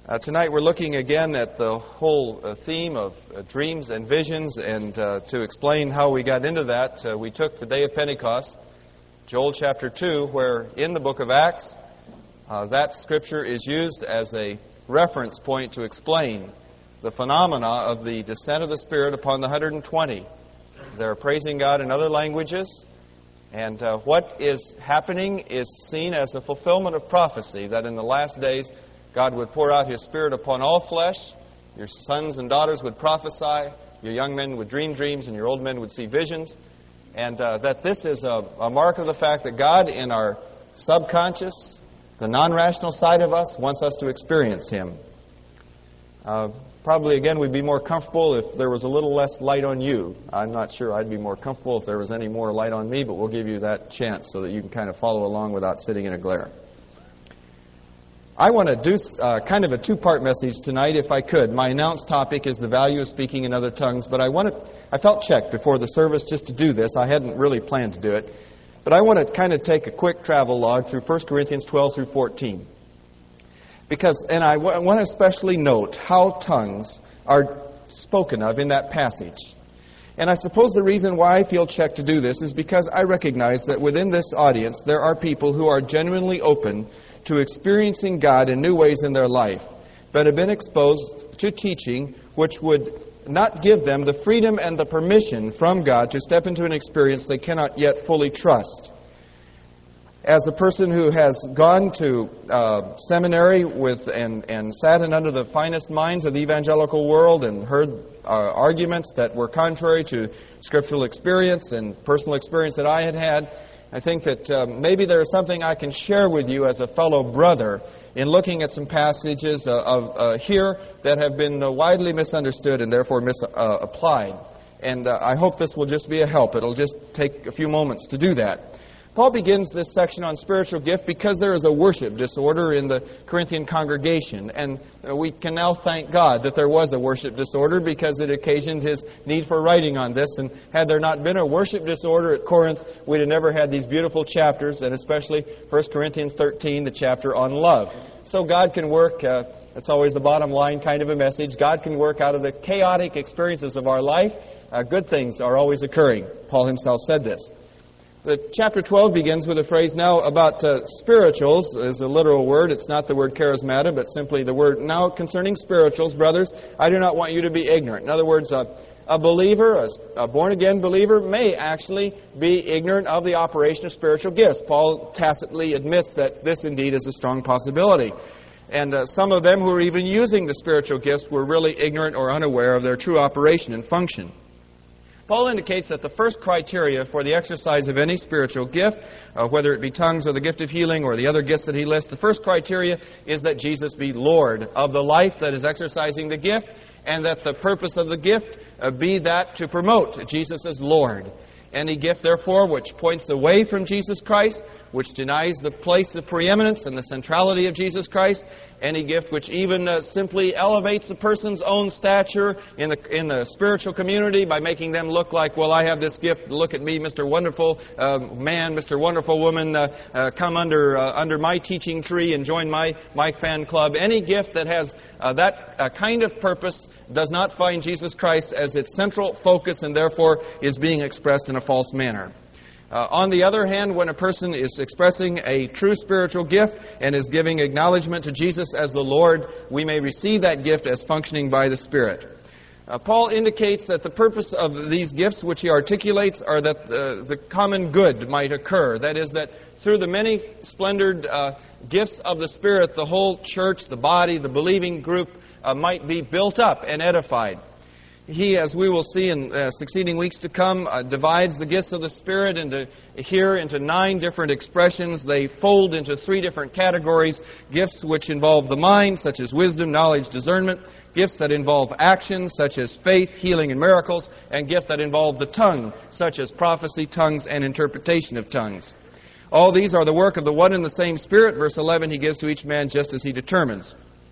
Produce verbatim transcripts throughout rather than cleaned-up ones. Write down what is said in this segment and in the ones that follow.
Uh, tonight we're looking again at the whole uh, theme of uh, dreams and visions, and uh, to explain how we got into that, uh, we took the day of Pentecost, Joel chapter two, where in the book of Acts, uh, that scripture is used as a reference point to explain the phenomena of the descent of the Spirit upon the one hundred twenty. They're praising God in other languages, and uh, what is happening is seen as a fulfillment of prophecy, that in the last days God would pour out His Spirit upon all flesh. Your sons and daughters would prophesy. Your young men would dream dreams, and your old men would see visions. And uh, that this is a, a mark of the fact that God, in our subconscious, the non-rational side of us, wants us to experience Him. Uh, probably, again, we'd be more comfortable if there was a little less light on you. I'm not sure I'd be more comfortable if there was any more light on me, but we'll give you that chance so that you can kind of follow along without sitting in a glare. I want to do uh, kind of a two-part message tonight, if I could. My announced topic is the value of speaking in other tongues, but I wanted, I felt checked before the service just to do this. I hadn't really planned to do it, but I want to kind of take a quick travel log through First Corinthians twelve through fourteen, because, and I w- want to especially note how tongues are spoken of in that passage. And I suppose the reason why I feel checked to do this is because I recognize that within this audience there are people who are genuinely open to experiencing God in new ways in their life, but have been exposed to teaching which would not give them the freedom and the permission from God to step into an experience they cannot yet fully trust. As a person who has gone to uh, seminary with and, and sat in under the finest minds of the evangelical world and heard uh, arguments that were contrary to scriptural experience and personal experience that I had had, I think that uh, maybe there is something I can share with you as a fellow brother in looking at some passages uh, of uh, here that have been uh, widely misunderstood and therefore misapplied. Uh, and uh, I hope this will just be a help. It'll just take a few moments to do that. Paul begins this section on spiritual gift because there is a worship disorder in the Corinthian congregation. And we can now thank God that there was a worship disorder because it occasioned his need for writing on this. And had there not been a worship disorder at Corinth, we'd have never had these beautiful chapters, and especially First Corinthians thirteen, the chapter on love. So God can work, uh, that's always the bottom line kind of a message, God can work out of the chaotic experiences of our life. Uh, good things are always occurring. Paul himself said this. The chapter twelve begins with a phrase now about uh, spirituals, is a literal word. It's not the word charismata, but simply the word. Now concerning spirituals, brothers, I do not want you to be ignorant. In other words, uh, a believer, a, a born-again believer, may actually be ignorant of the operation of spiritual gifts. Paul tacitly admits that this indeed is a strong possibility. And uh, some of them who are even using the spiritual gifts were really ignorant or unaware of their true operation and function. Paul indicates that the first criteria for the exercise of any spiritual gift, uh, whether it be tongues or the gift of healing or the other gifts that he lists, the first criteria is that Jesus be Lord of the life that is exercising the gift, and that the purpose of the gift uh, be that to promote Jesus as Lord. Any gift, therefore, which points away from Jesus Christ, which denies the place of preeminence and the centrality of Jesus Christ, any gift which even uh, simply elevates a person's own stature in the in the spiritual community by making them look like, well, I have this gift, look at me, Mister Wonderful uh, Man, Mister Wonderful Woman, uh, uh, come under uh, under my teaching tree and join my, my fan club. Any gift that has uh, that uh, kind of purpose does not find Jesus Christ as its central focus and therefore is being expressed in a false manner. Uh, on the other hand, when a person is expressing a true spiritual gift and is giving acknowledgement to Jesus as the Lord, we may receive that gift as functioning by the Spirit. Uh, Paul indicates that the purpose of these gifts which he articulates are that uh, the common good might occur. That is, that through the many splendored uh, gifts of the Spirit, the whole church, the body, the believing group uh, might be built up and edified. He, as we will see in uh, succeeding weeks to come, uh, divides the gifts of the Spirit into here into nine different expressions. They fold into three different categories. Gifts which involve the mind, such as wisdom, knowledge, discernment. Gifts that involve actions, such as faith, healing, and miracles. And gifts that involve the tongue, such as prophecy, tongues, and interpretation of tongues. All these are the work of the one and the same Spirit. Verse eleven, he gives to each man just as he determines.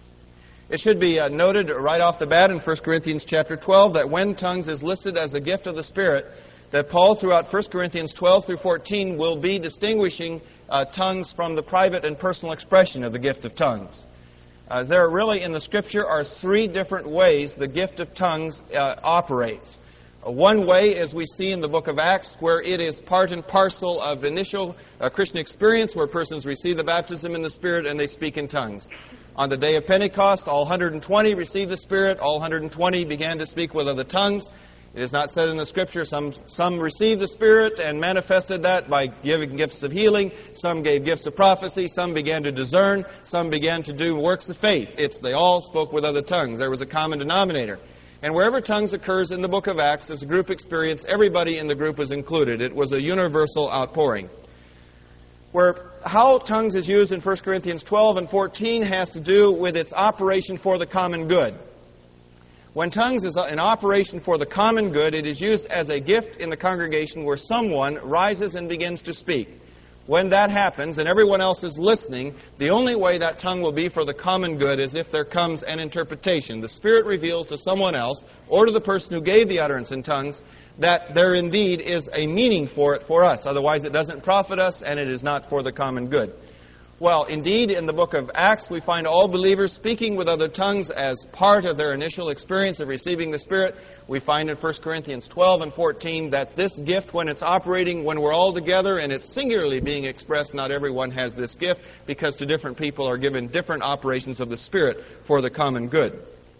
It should be uh, noted right off the bat in First Corinthians chapter twelve that when tongues is listed as a gift of the Spirit, that Paul throughout First Corinthians twelve through fourteen will be distinguishing uh, tongues from the private and personal expression of the gift of tongues. Uh, there really in the Scripture are three different ways the gift of tongues uh, operates. Uh, one way, as we see in the book of Acts, where it is part and parcel of initial uh, Christian experience, where persons receive the baptism in the Spirit and they speak in tongues. On the day of Pentecost, all one hundred twenty received the Spirit, all one hundred twenty began to speak with other tongues. It is not said in the Scripture, some some received the Spirit and manifested that by giving gifts of healing, some gave gifts of prophecy, some began to discern, some began to do works of faith. It's they all spoke with other tongues. There was a common denominator. And wherever tongues occurs in the book of Acts, as a group experience, everybody in the group was included. It was a universal outpouring. Where how tongues is used in First Corinthians twelve and fourteen has to do with its operation for the common good. When tongues is in operation for the common good, it is used as a gift in the congregation where someone rises and begins to speak. When that happens and everyone else is listening, the only way that tongue will be for the common good is if there comes an interpretation. The Spirit reveals to someone else or to the person who gave the utterance in tongues that there indeed is a meaning for it for us. Otherwise it doesn't profit us and it is not for the common good. Well, indeed, in the book of Acts, we find all believers speaking with other tongues as part of their initial experience of receiving the Spirit. We find in First Corinthians twelve and fourteen that this gift, when it's operating, when we're all together and it's singularly being expressed, not everyone has this gift because to different people are given different operations of the Spirit for the common good.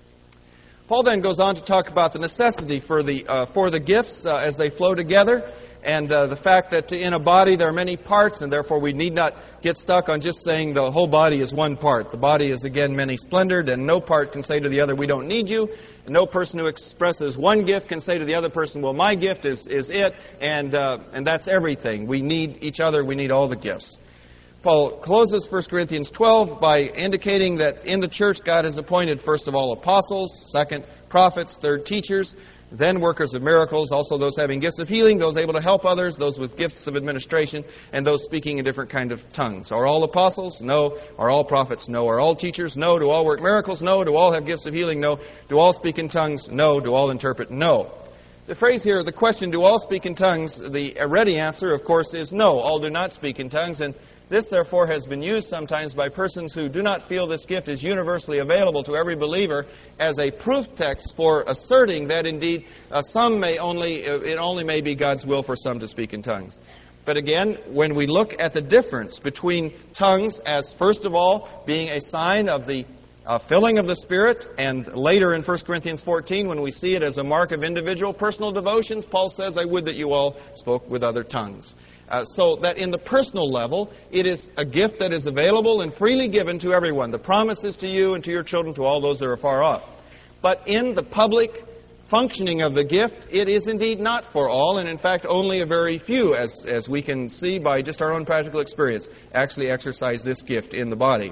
Paul then goes on to talk about the necessity for the uh, for the gifts uh, as they flow together. And uh, the fact that in a body there are many parts, and therefore we need not get stuck on just saying the whole body is one part. The body is, again, many-splendored, and no part can say to the other, we don't need you. And no person who expresses one gift can say to the other person, well, my gift is, is it, and, uh, and that's everything. We need each other. We need all the gifts. Paul closes First Corinthians twelve by indicating that in the church God has appointed, first of all, apostles, second, prophets, third, teachers, then workers of miracles, also those having gifts of healing, those able to help others, those with gifts of administration, and those speaking in different kind of tongues. Are all apostles? No. Are all prophets? No. Are all teachers? No. Do all work miracles? No. Do all have gifts of healing? No. Do all speak in tongues? No. Do all interpret? No. The phrase here, the question, do all speak in tongues? The ready answer, of course, is no. All do not speak in tongues, and this, therefore, has been used sometimes by persons who do not feel this gift is universally available to every believer as a proof text for asserting that, indeed, uh, some may only, uh, it only may be God's will for some to speak in tongues. But again, when we look at the difference between tongues as, first of all, being a sign of the uh, filling of the Spirit, and later in First Corinthians fourteen, when we see it as a mark of individual personal devotions, Paul says, I would that you all spoke with other tongues. Uh, so that in the personal level, it is a gift that is available and freely given to everyone. The promise is to you and to your children, to all those that are far off. But in the public functioning of the gift, it is indeed not for all, and in fact only a very few, as, as we can see by just our own practical experience, actually exercise this gift in the body.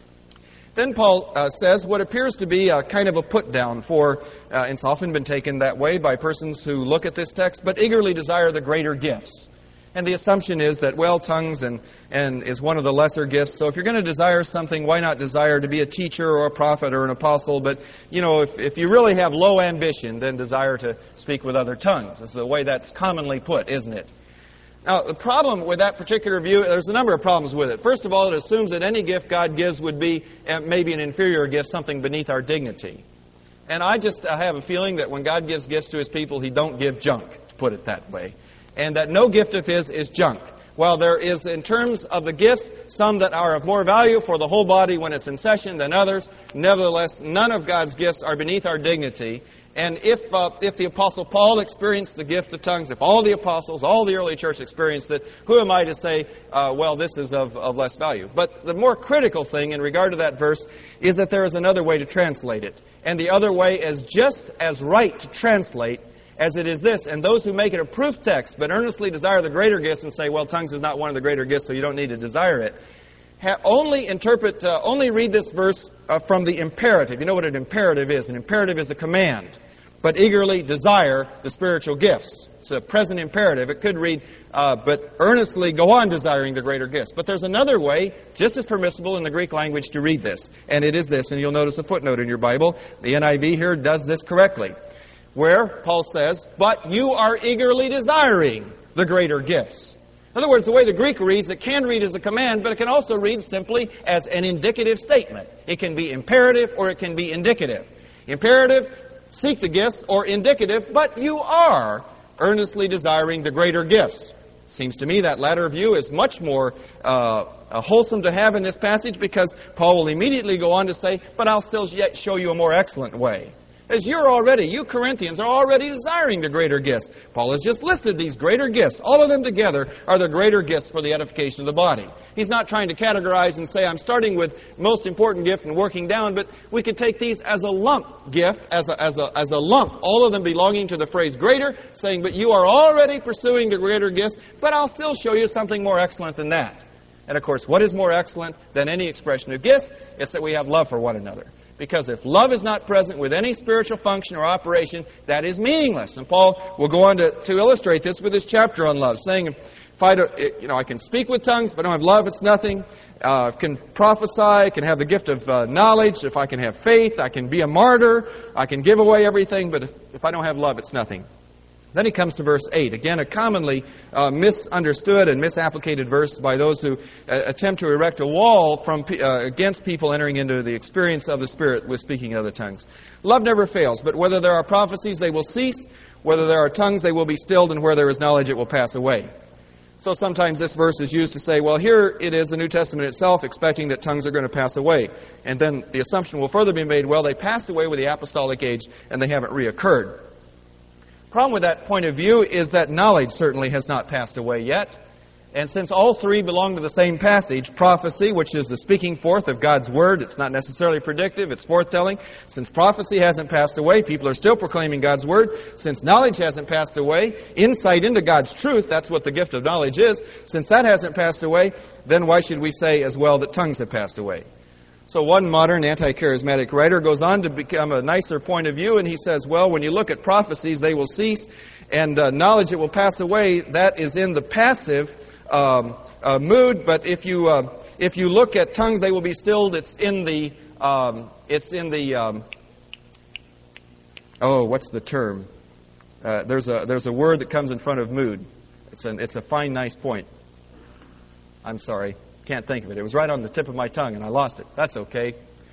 Then Paul uh, says what appears to be a kind of a put-down for, uh, and it's often been taken that way by persons who look at this text, but eagerly desire the greater gifts. And the assumption is that, well, tongues and, and is one of the lesser gifts. So if you're going to desire something, why not desire to be a teacher or a prophet or an apostle? But, you know, if, if you really have low ambition, then desire to speak with other tongues. That's the way that's commonly put, isn't it? Now, the problem with that particular view, there's a number of problems with it. First of all, it assumes that any gift God gives would be uh, maybe an inferior gift, something beneath our dignity. And I just I have a feeling that when God gives gifts to His people, He don't give junk, to put it that way. And that no gift of His is junk. While there is, in terms of the gifts, some that are of more value for the whole body when it's in session than others, nevertheless, none of God's gifts are beneath our dignity. And if uh, if the Apostle Paul experienced the gift of tongues, if all the apostles, all the early church experienced it, who am I to say, uh, well, this is of, of less value? But the more critical thing in regard to that verse is that there is another way to translate it. And the other way is just as right to translate as it is this, and those who make it a proof text but earnestly desire the greater gifts and say, well, tongues is not one of the greater gifts, so you don't need to desire it, ha- only interpret, uh, only read this verse uh, from the imperative. You know what an imperative is? An imperative is a command, but eagerly desire the spiritual gifts. It's a present imperative. It could read, uh, but earnestly go on desiring the greater gifts. But there's another way, just as permissible in the Greek language, to read this, and it is this, and you'll notice a footnote in your Bible. The N I V here does this correctly, where Paul says, but you are eagerly desiring the greater gifts. In other words, the way the Greek reads, it can read as a command, but it can also read simply as an indicative statement. It can be imperative or it can be indicative. Imperative, seek the gifts, or indicative, but you are earnestly desiring the greater gifts. Seems to me that latter view is much more uh, wholesome to have in this passage, because Paul will immediately go on to say, but I'll still yet show you a more excellent way. As you're already, you Corinthians are already desiring the greater gifts. Paul has just listed these greater gifts. All of them together are the greater gifts for the edification of the body. He's not trying to categorize and say, I'm starting with most important gift and working down, but we could take these as a lump gift, as a, as a, as a lump, all of them belonging to the phrase greater, saying, but you are already pursuing the greater gifts, but I'll still show you something more excellent than that. And of course, what is more excellent than any expression of gifts? It's that we have love for one another. Because if love is not present with any spiritual function or operation, that is meaningless. And Paul will go on to, to illustrate this with his chapter on love, saying, if I, do, you know, I can speak with tongues, if I don't have love, it's nothing. Uh, I can prophesy, I can have the gift of uh, knowledge, if I can have faith, I can be a martyr, I can give away everything, but if, if I don't have love, it's nothing. Then he comes to verse eight. Again, a commonly uh, misunderstood and misapplicated verse by those who uh, attempt to erect a wall from uh, against people entering into the experience of the Spirit with speaking in other tongues. Love never fails, but whether there are prophecies, they will cease. Whether there are tongues, they will be stilled. And where there is knowledge, it will pass away. So sometimes this verse is used to say, well, here it is, the New Testament itself, expecting that tongues are going to pass away. And then the assumption will further be made, well, they passed away with the apostolic age, and they haven't reoccurred. Problem with that point of view is that knowledge certainly has not passed away yet. And since all three belong to the same passage, prophecy, which is the speaking forth of God's Word, it's not necessarily predictive, it's forthtelling. Since prophecy hasn't passed away, people are still proclaiming God's Word. Since knowledge hasn't passed away, insight into God's truth, that's what the gift of knowledge is. Since that hasn't passed away, then why should we say as well that tongues have passed away? So one modern anti-charismatic writer goes on to become a nicer point of view, and he says, well, when you look at prophecies, they will cease, and uh, knowledge, it will pass away. That is in the passive um, uh, mood, but if you uh, if you look at tongues, they will be stilled. It's in the um, it's in the um, oh, what's the term? Uh, there's a there's a word that comes in front of mood. It's an it's a fine, nice point. I'm sorry. Can't think of it. It was right on the tip of my tongue, and I lost it. That's okay.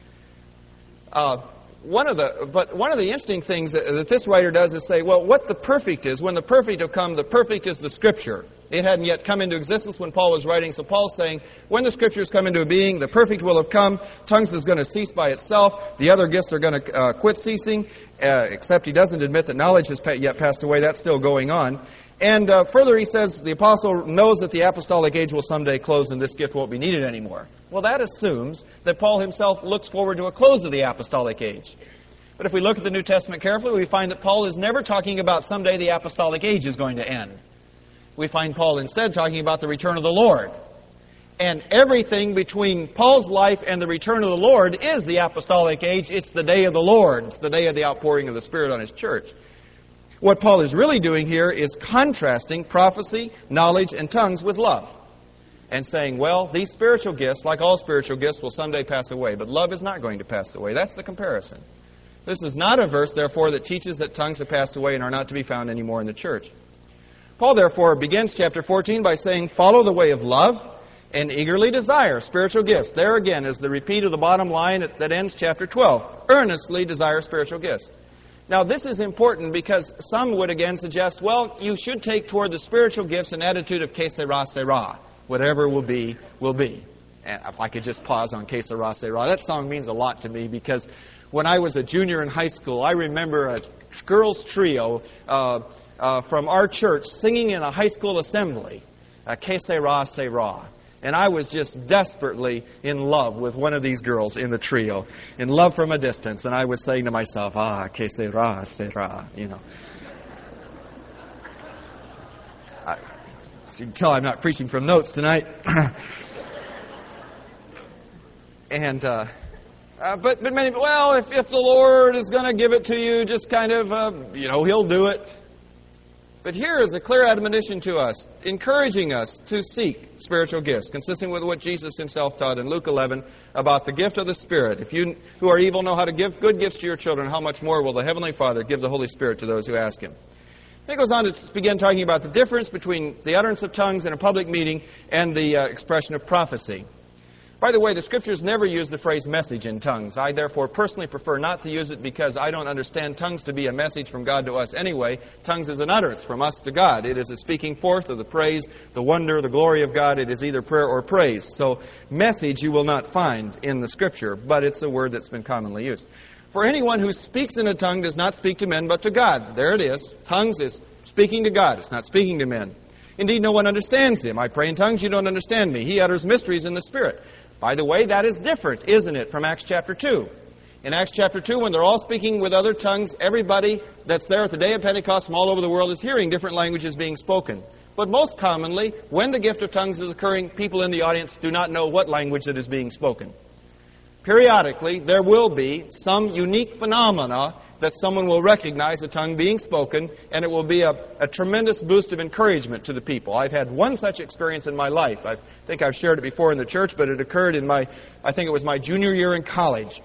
Uh, one of the but one of the interesting things that, that this writer does is say, well, what the perfect is, when the perfect will come, the perfect is the Scripture. It hadn't yet come into existence when Paul was writing, so Paul's saying, when the Scriptures come into being, the perfect will have come. Tongues is going to cease by itself. The other gifts are going to uh, quit ceasing, uh, except he doesn't admit that knowledge has yet passed away. That's still going on. And uh, further, he says the apostle knows that the apostolic age will someday close and this gift won't be needed anymore. Well, that assumes that Paul himself looks forward to a close of the apostolic age. But if we look at the New Testament carefully, we find that Paul is never talking about someday the apostolic age is going to end. We find Paul instead talking about the return of the Lord. And everything between Paul's life and the return of the Lord is the apostolic age. It's the day of the Lord. It's the day of the outpouring of the Spirit on His church. What Paul is really doing here is contrasting prophecy, knowledge, and tongues with love. And saying, well, these spiritual gifts, like all spiritual gifts, will someday pass away. But love is not going to pass away. That's the comparison. This is not a verse, therefore, that teaches that tongues have passed away and are not to be found anymore in the church. Paul, therefore, begins chapter fourteen by saying, follow the way of love and eagerly desire spiritual gifts. There again is the repeat of the bottom line that ends chapter twelve. Earnestly desire spiritual gifts. Now, this is important because some would again suggest, well, you should take toward the spiritual gifts an attitude of que sera, sera. Whatever will be, will be. And if I could just pause on que sera, sera. That song means a lot to me because when I was a junior in high school, I remember a girls' trio uh, uh, from our church singing in a high school assembly, uh, que sera, sera. And I was just desperately in love with one of these girls in the trio, in love from a distance. And I was saying to myself, ah, que sera, sera, you know. I, so you can tell I'm not preaching from notes tonight. and, uh, uh, but, but many, well, if, if the Lord is going to give it to you, just kind of, uh, you know, He'll do it. But here is a clear admonition to us, encouraging us to seek spiritual gifts, consistent with what Jesus Himself taught in Luke eleven about the gift of the Spirit. If you who are evil know how to give good gifts to your children, how much more will the Heavenly Father give the Holy Spirit to those who ask Him? Then it goes on to begin talking about the difference between the utterance of tongues in a public meeting and the uh, expression of prophecy. By the way, the Scriptures never use the phrase message in tongues. I therefore personally prefer not to use it because I don't understand tongues to be a message from God to us anyway. Tongues is an utterance from us to God. It is a speaking forth of the praise, the wonder, the glory of God. It is either prayer or praise. So message you will not find in the Scripture, but it's a word that's been commonly used. For anyone who speaks in a tongue does not speak to men but to God. There it is. Tongues is speaking to God. It's not speaking to men. Indeed, no one understands him. I pray in tongues, you don't understand me. He utters mysteries in the Spirit. By the way, that is different, isn't it, from Acts chapter two? In Acts chapter two, when they're all speaking with other tongues, everybody that's there at the day of Pentecost from all over the world is hearing different languages being spoken. But most commonly, when the gift of tongues is occurring, people in the audience do not know what language it is being spoken. Periodically, there will be some unique phenomena that someone will recognize a tongue being spoken, and it will be a, a tremendous boost of encouragement to the people. I've had one such experience in my life. I think I've shared it before in the church, but it occurred in my, I think it was my junior year in college,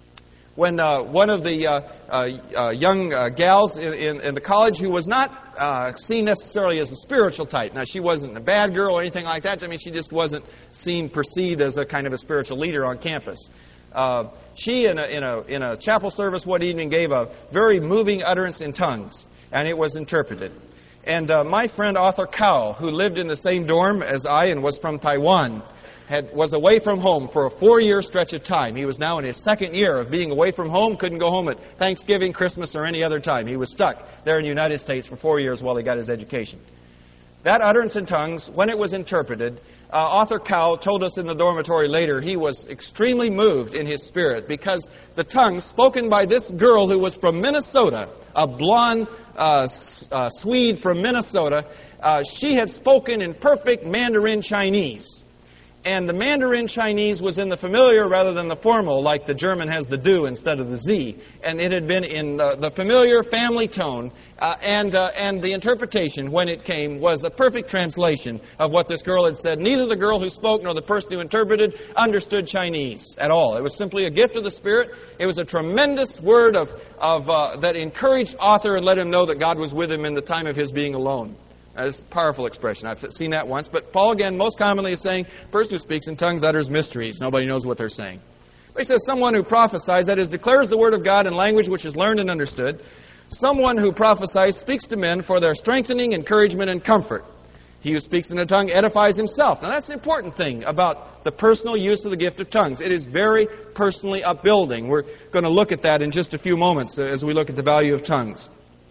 when uh, one of the uh, uh, uh, young uh, gals in, in, in the college who was not uh, seen necessarily as a spiritual type. Now, she wasn't a bad girl or anything like that. I mean, she just wasn't seen, perceived as a kind of a spiritual leader on campus. Uh, she, in a, in, a, in a chapel service one evening, gave a very moving utterance in tongues, and it was interpreted. And uh, my friend Arthur Cowell, who lived in the same dorm as I and was from Taiwan, had, was away from home for a four-year stretch of time. He was now in his second year of being away from home, couldn't go home at Thanksgiving, Christmas, or any other time. He was stuck there in the United States for four years while he got his education. That utterance in tongues, when it was interpreted, uh, Arthur Cowell told us in the dormitory later he was extremely moved in his spirit because the tongues spoken by this girl who was from Minnesota, a blonde uh, uh, Swede from Minnesota, uh, she had spoken in perfect Mandarin Chinese. And the Mandarin Chinese was in the familiar rather than the formal, like the German has the do instead of the z. And it had been in the, the familiar family tone. Uh, and, uh, and the interpretation, when it came, was a perfect translation of what this girl had said. Neither the girl who spoke nor the person who interpreted understood Chinese at all. It was simply a gift of the Spirit. It was a tremendous word of, of uh, that encouraged Arthur and let him know that God was with him in the time of his being alone. That's a powerful expression. I've seen that once. But Paul, again, most commonly is saying, person who speaks in tongues utters mysteries. Nobody knows what they're saying. But he says, someone who prophesies, that is, declares the word of God in language which is learned and understood. Someone who prophesies speaks to men for their strengthening, encouragement, and comfort. He who speaks in a tongue edifies himself. Now, that's the important thing about the personal use of the gift of tongues. It is very personally upbuilding. We're going to look at that in just a few moments as we look at the value of tongues.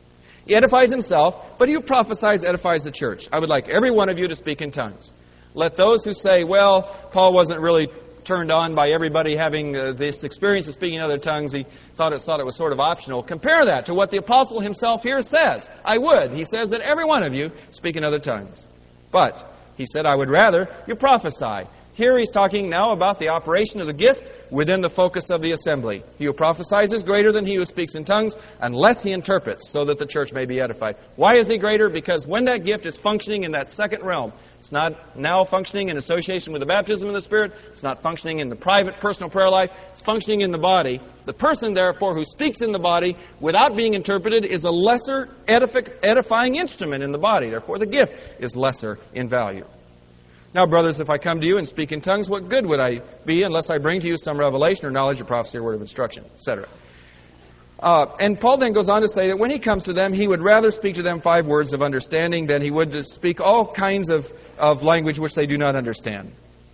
He edifies himself, but he who prophesies edifies the church. I would like every one of you to speak in tongues. Let those who say, well, Paul wasn't really turned on by everybody having uh, this experience of speaking in other tongues. He thought it, thought it was sort of optional. Compare that to what the apostle himself here says. I would. He says that every one of you speak in other tongues. But he said, I would rather you prophesy. Here he's talking now about the operation of the gift within the focus of the assembly. He who prophesies is greater than he who speaks in tongues unless he interprets so that the church may be edified. Why is he greater? Because when that gift is functioning in that second realm, it's not now functioning in association with the baptism of the Spirit. It's not functioning in the private, personal prayer life. It's functioning in the body. The person, therefore, who speaks in the body without being interpreted is a lesser edific- edifying instrument in the body. Therefore, the gift is lesser in value. Now, brothers, if I come to you and speak in tongues, what good would I be unless I bring to you some revelation or knowledge or prophecy or word of instruction, et cetera? Uh, and Paul then goes on to say that when he comes to them, he would rather speak to them five words of understanding than he would to speak all kinds of, of language which they do not understand.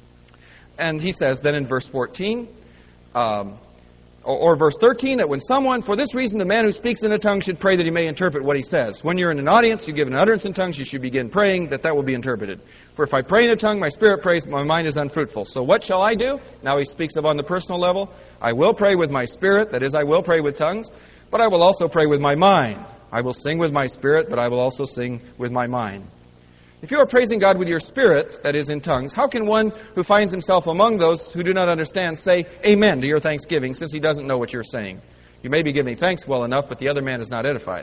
And he says then in verse fourteen, um, or, or verse thirteen, that when someone, for this reason, the man who speaks in a tongue should pray that he may interpret what he says. When you're in an audience, you give an utterance in tongues, you should begin praying that that will be interpreted. For if I pray in a tongue, my spirit prays, my mind is unfruitful. So what shall I do? Now he speaks of on the personal level. I will pray with my spirit, that is, I will pray with tongues, but I will also pray with my mind. I will sing with my spirit, but I will also sing with my mind. If you are praising God with your spirit, that is, in tongues, how can one who finds himself among those who do not understand say amen to your thanksgiving, since he doesn't know what you're saying? You may be giving thanks well enough, but the other man is not edified.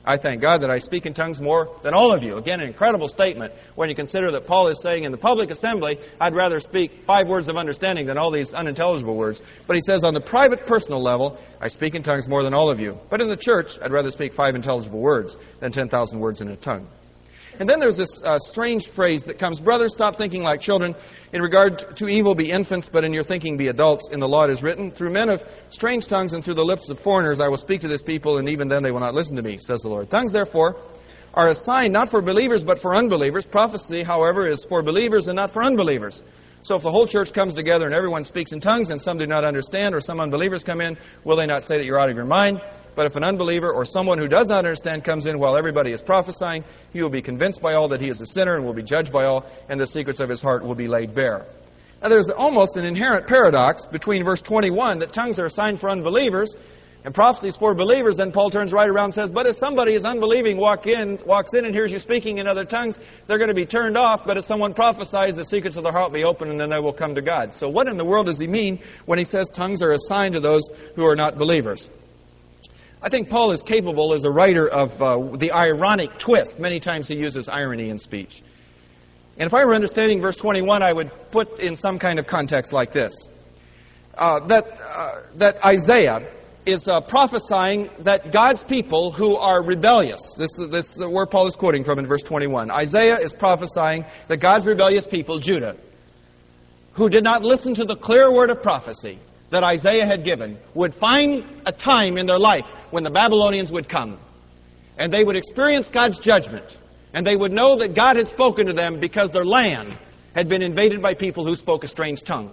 I thank God that I speak in tongues more than all of you. Again, an incredible statement when you consider that Paul is saying in the public assembly, I'd rather speak five words of understanding than all these unintelligible words. But he says on the private personal level, I speak in tongues more than all of you. But in the church, I'd rather speak five intelligible words than ten thousand words in a tongue. And then there's this uh, strange phrase that comes, brothers, stop thinking like children. In regard to evil, be infants, but in your thinking be adults. In the law it is written, through men of strange tongues and through the lips of foreigners I will speak to this people, and even then they will not listen to me, says the Lord. Tongues, therefore, are a sign not for believers, but for unbelievers. Prophecy, however, is for believers and not for unbelievers. So if the whole church comes together and everyone speaks in tongues and some do not understand, or some unbelievers come in, will they not say that you're out of your mind? But if an unbeliever or someone who does not understand comes in while everybody is prophesying, he will be convinced by all that he is a sinner and will be judged by all, and the secrets of his heart will be laid bare. Now there's almost an inherent paradox between verse twenty-one, that tongues are a sign for unbelievers, and prophecies for believers. Then Paul turns right around and says, but if somebody is unbelieving, walk in, walks in and hears you speaking in other tongues, they're going to be turned off. But if someone prophesies, the secrets of their heart will be open, and then they will come to God. So what in the world does he mean when he says tongues are a sign to those who are not believers? I think Paul is capable as a writer of uh, the ironic twist. Many times he uses irony in speech. And if I were understanding verse twenty-one, I would put in some kind of context like this. Uh, that, uh, that Isaiah is uh, prophesying that God's people who are rebellious, this, this is where Paul is quoting from in verse twenty-one. Isaiah is prophesying that God's rebellious people, Judah, who did not listen to the clear word of prophecy that Isaiah had given, would find a time in their life when the Babylonians would come, and they would experience God's judgment, and they would know that God had spoken to them because their land had been invaded by people who spoke a strange tongue.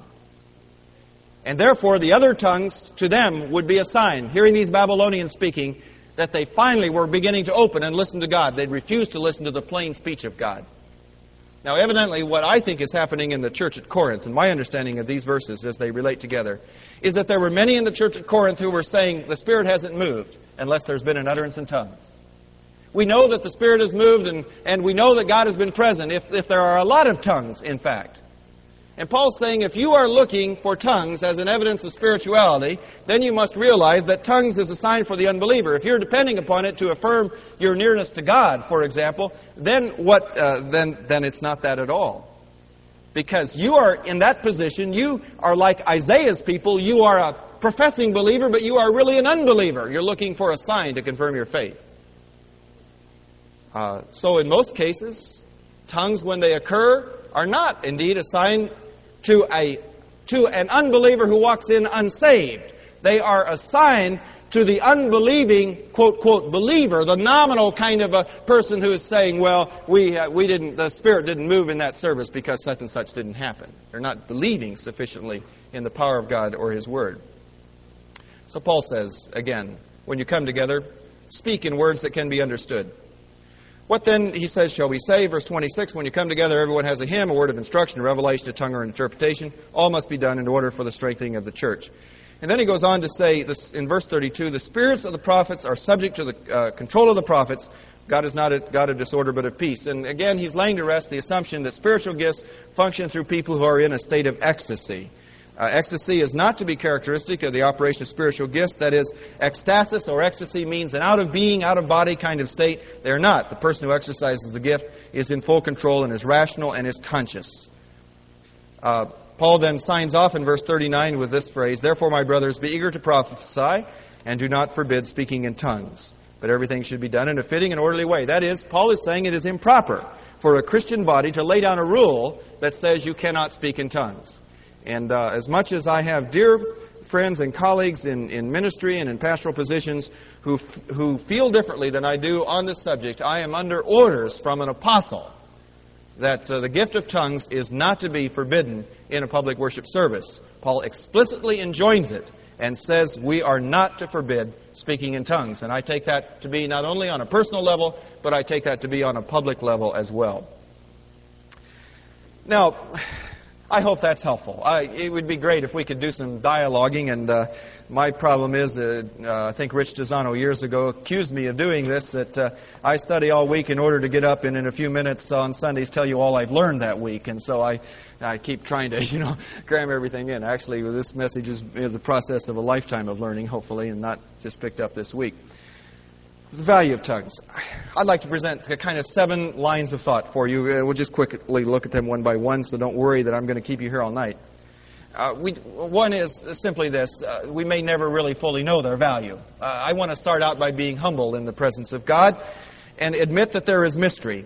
And therefore, the other tongues to them would be a sign, hearing these Babylonians speaking, that they finally were beginning to open and listen to God. They'd refused to listen to the plain speech of God. Now, evidently, what I think is happening in the church at Corinth, and my understanding of these verses as they relate together, is that there were many in the church at Corinth who were saying the Spirit hasn't moved unless there's been an utterance in tongues. We know that the Spirit has moved, and, and we know that God has been present if, if there are a lot of tongues, in fact. And Paul's saying if you are looking for tongues as an evidence of spirituality, then you must realize that tongues is a sign for the unbeliever. If you're depending upon it to affirm your nearness to God, for example, then what? Uh, then then it's not that at all. Because you are in that position, you are like Isaiah's people. You are a professing believer, but you are really an unbeliever. You're looking for a sign to confirm your faith. Uh, so in most cases, tongues, when they occur, are not indeed a sign to a to an unbeliever who walks in unsaved. They are a sign to the unbelieving, quote, quote, believer, the nominal kind of a person who is saying, well, we uh, we didn't, the Spirit didn't move in that service because such and such didn't happen. They're not believing sufficiently in the power of God or His Word. So Paul says, again, when you come together, speak in words that can be understood. What then, he says, shall we say? Verse twenty-six, when you come together, everyone has a hymn, a word of instruction, a revelation, a tongue, or an interpretation. All must be done in order for the strengthening of the church. And then he goes on to say, this, in verse thirty-two, the spirits of the prophets are subject to the uh, control of the prophets. God is not a God of disorder, but of peace. And again, he's laying to rest the assumption that spiritual gifts function through people who are in a state of ecstasy. Uh, ecstasy is not to be characteristic of the operation of spiritual gifts. That is, ecstasis or ecstasy means an out-of-being, out-of-body kind of state. They're not. The person who exercises the gift is in full control and is rational and is conscious. Uh, Paul then signs off in verse thirty-nine with this phrase, therefore, my brothers, be eager to prophesy, and do not forbid speaking in tongues. But everything should be done in a fitting and orderly way. That is, Paul is saying it is improper for a Christian body to lay down a rule that says you cannot speak in tongues. And uh, as much as I have dear friends and colleagues in, in ministry and in pastoral positions who f- who feel differently than I do on this subject, I am under orders from an apostle that uh, the gift of tongues is not to be forbidden in a public worship service. Paul explicitly enjoins it and says we are not to forbid speaking in tongues. And I take that to be not only on a personal level, but I take that to be on a public level as well. Now, I hope that's helpful. I, it would be great if we could do some dialoguing, and uh, my problem is, uh, uh, I think Rich Desano years ago accused me of doing this, that uh, I study all week in order to get up and in a few minutes on Sundays tell you all I've learned that week, and so I, I keep trying to, you know, cram everything in. Actually, this message is the process of a lifetime of learning, hopefully, and not just picked up this week. The value of tongues. I'd like to present a kind of seven lines of thought for you. Uh, we'll just quickly look at them one by one, so don't worry that I'm going to keep you here all night. Uh, we, one is simply this. Uh, we may never really fully know their value. Uh, I want to start out by being humble in the presence of God and admit that there is mystery.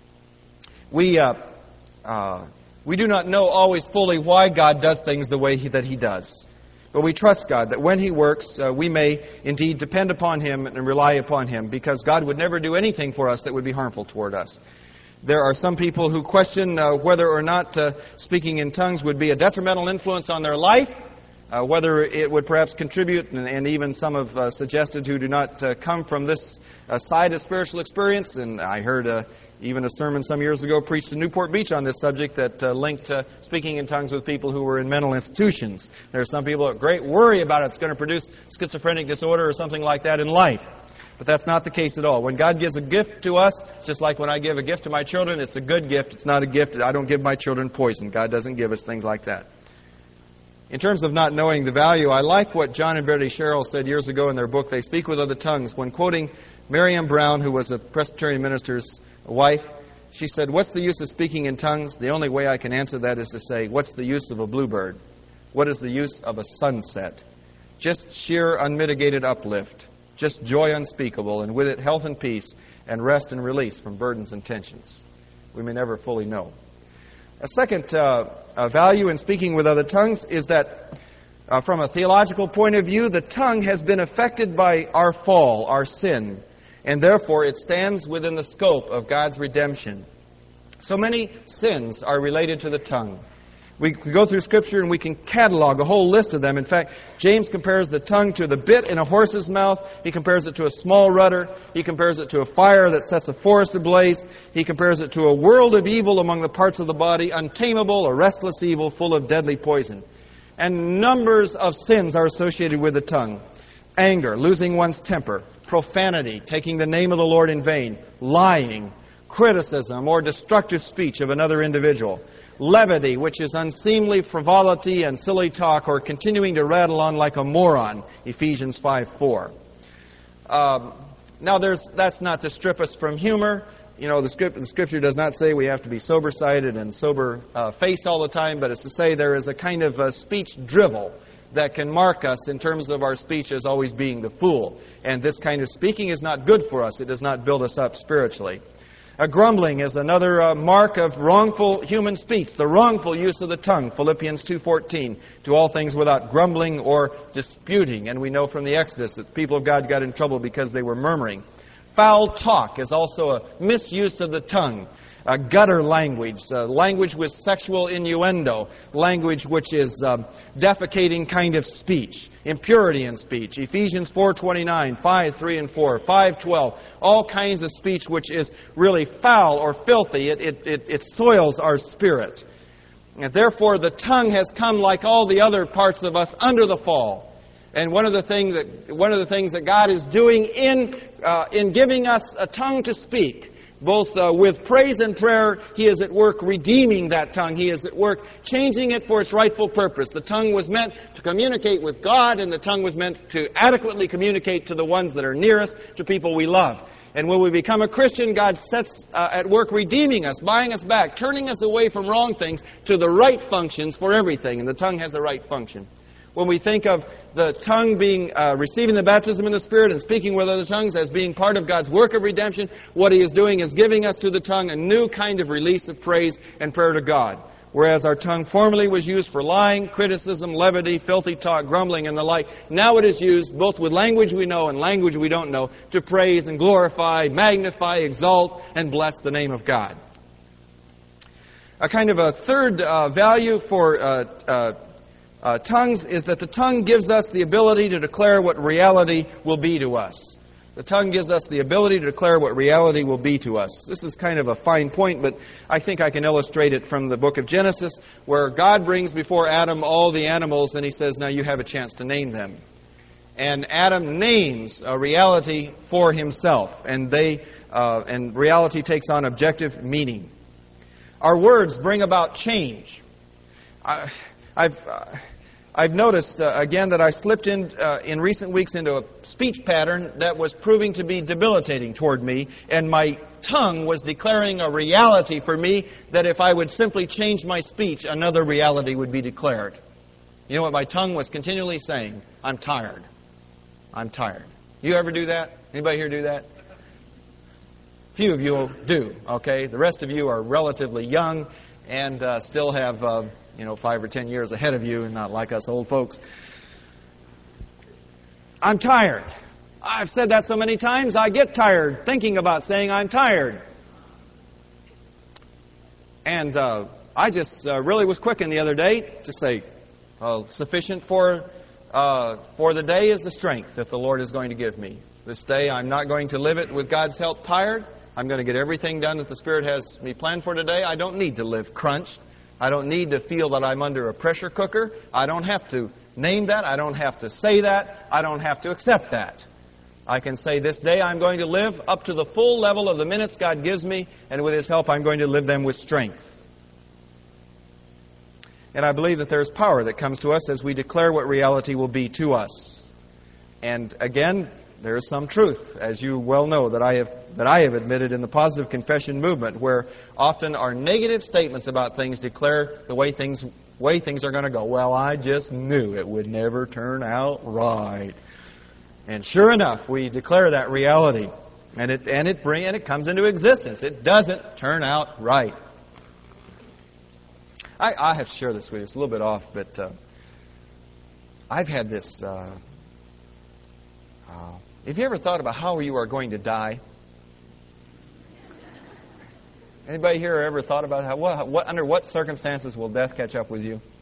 We, uh, uh, we do not know always fully why God does things the way he, that He does. But we trust God that when He works, uh, we may indeed depend upon Him and rely upon Him, because God would never do anything for us that would be harmful toward us. There are some people who question uh, whether or not uh, speaking in tongues would be a detrimental influence on their life, uh, whether it would perhaps contribute, and, and even some have uh, suggested who do not uh, come from this uh, side of spiritual experience. And I heard uh, even a sermon some years ago preached in Newport Beach on this subject that uh, linked uh, speaking in tongues with people who were in mental institutions. There are some people that great worry about it. It's going to produce schizophrenic disorder or something like that in life. But that's not the case at all. When God gives a gift to us, it's just like when I give a gift to my children, it's a good gift. It's not a gift. I don't give my children poison. God doesn't give us things like that. In terms of not knowing the value, I like what John and Betty Sherrill said years ago in their book, They Speak with Other Tongues, when quoting Miriam Brown, who was a Presbyterian minister's wife. She said, "What's the use of speaking in tongues? The only way I can answer that is to say, what's the use of a bluebird? What is the use of a sunset? Just sheer unmitigated uplift. Just joy unspeakable, and with it health and peace, and rest and release from burdens and tensions." We may never fully know. A second uh, uh, value in speaking with other tongues is that uh, from a theological point of view, the tongue has been affected by our fall, our sin, and therefore it stands within the scope of God's redemption. So many sins are related to the tongue. We can go through Scripture and we can catalog a whole list of them. In fact, James compares the tongue to the bit in a horse's mouth. He compares it to a small rudder. He compares it to a fire that sets a forest ablaze. He compares it to a world of evil among the parts of the body, untamable, a restless evil full of deadly poison. And numbers of sins are associated with the tongue. Anger, losing one's temper, profanity, taking the name of the Lord in vain, lying, criticism or destructive speech of another individual, levity, which is unseemly frivolity and silly talk, or continuing to rattle on like a moron, Ephesians five four. Um, now, there's that's not to strip us from humor. You know, the, script, the Scripture does not say we have to be sober-sided and sober-faced all the time, but it's to say there is a kind of a speech drivel that can mark us in terms of our speech as always being the fool. And this kind of speaking is not good for us. It does not build us up spiritually. Uh, grumbling is another uh, mark of wrongful human speech, the wrongful use of the tongue, Philippians two fourteen, to all things without grumbling or disputing. And we know from the Exodus that the people of God got in trouble because they were murmuring. Foul talk is also a misuse of the tongue. Uh, gutter language, uh, language with sexual innuendo, language which is um, defecating kind of speech, impurity in speech, Ephesians four twenty-nine, five, three and four, five twelve, all kinds of speech which is really foul or filthy. It, it, it, it soils our spirit. And therefore, the tongue has come, like all the other parts of us, under the fall. And one of the thing that one of the things that God is doing in uh, in giving us a tongue to speak, both uh, with praise and prayer, He is at work redeeming that tongue. He is at work changing it for its rightful purpose. The tongue was meant to communicate with God, and the tongue was meant to adequately communicate to the ones that are near us, to people we love. And when we become a Christian, God sets uh, at work redeeming us, buying us back, turning us away from wrong things to the right functions for everything. And the tongue has the right function. When we think of the tongue being uh, receiving the baptism in the Spirit and speaking with other tongues as being part of God's work of redemption, what He is doing is giving us through the tongue a new kind of release of praise and prayer to God. Whereas our tongue formerly was used for lying, criticism, levity, filthy talk, grumbling, and the like, now it is used both with language we know and language we don't know to praise and glorify, magnify, exalt, and bless the name of God. A kind of a third uh, value for uh, uh, Uh, tongues is that the tongue gives us the ability to declare what reality will be to us. The tongue gives us the ability to declare what reality will be to us. This is kind of a fine point, but I think I can illustrate it from the book of Genesis, where God brings before Adam all the animals, and He says, now you have a chance to name them. And Adam names a reality for himself, and they uh, and reality takes on objective meaning. Our words bring about change. I, I've... Uh, I've noticed, uh, again, that I slipped in uh, in recent weeks into a speech pattern that was proving to be debilitating toward me, and my tongue was declaring a reality for me that if I would simply change my speech, another reality would be declared. You know what my tongue was continually saying? I'm tired. I'm tired. You ever do that? Anybody here do that? Few of you do, okay? The rest of you are relatively young and uh, still have... Uh, you know, five or ten years ahead of you, and not like us old folks. I'm tired. I've said that so many times, I get tired thinking about saying I'm tired. And uh, I just uh, really was quickened the other day to say, well, sufficient for uh, for the day is the strength that the Lord is going to give me. This day I'm not going to live it with God's help tired. I'm going to get everything done that the Spirit has me planned for today. I don't need to live crunched. I don't need to feel that I'm under a pressure cooker. I don't have to name that. I don't have to say that. I don't have to accept that. I can say this day I'm going to live up to the full level of the minutes God gives me, and with His help I'm going to live them with strength. And I believe that there's power that comes to us as we declare what reality will be to us. And again, there is some truth, as you well know, that I have that I have admitted in the positive confession movement, where often our negative statements about things declare the way things way things are going to go. Well, I just knew it would never turn out right. And sure enough, we declare that reality, and it and it bring and it comes into existence. It doesn't turn out right. I, I have to share this with you. It's a little bit off, but uh, I've had this. Uh, uh, have you ever thought about how you are going to die? Anybody here ever thought about how what, what under what circumstances will death catch up with you?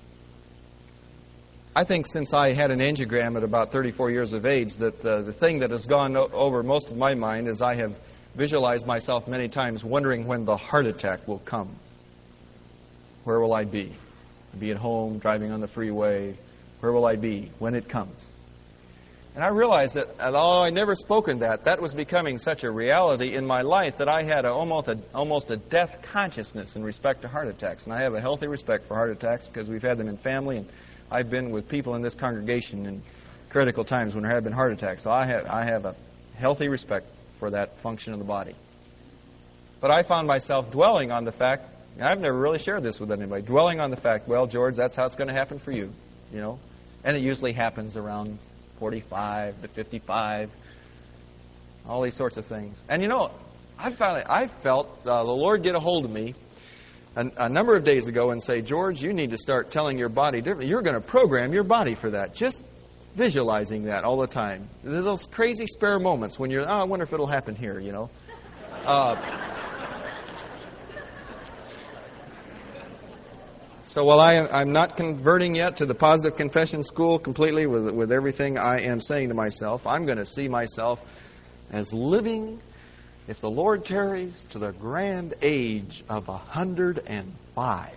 I think since I had an angiogram at about thirty-four years of age, that the, the thing that has gone o- over most of my mind is I have visualized myself many times wondering when the heart attack will come. Where will I be? I'll be at home, driving on the freeway. Where will I be when it comes? And I realized that, although I never spoken that, that was becoming such a reality in my life that I had a, almost, a, almost a death consciousness in respect to heart attacks. And I have a healthy respect for heart attacks because we've had them in family, and I've been with people in this congregation in critical times when there have been heart attacks. So I have, I have a healthy respect for that function of the body. But I found myself dwelling on the fact, and I've never really shared this with anybody, dwelling on the fact, well, George, that's how it's going to happen for you, you know. And it usually happens around forty-five to fifty-five, all these sorts of things. And you know, I finally, I felt uh, the Lord get a hold of me a, a number of days ago and say, George, you need to start telling your body differently. You're going to program your body for that. Just visualizing that all the time. Those crazy spare moments when you're, oh, I wonder if it'll happen here, you know. Uh, So while I, I'm not converting yet to the positive confession school completely with, with everything I am saying to myself, I'm going to see myself as living, if the Lord tarries, to the grand age of a hundred and five.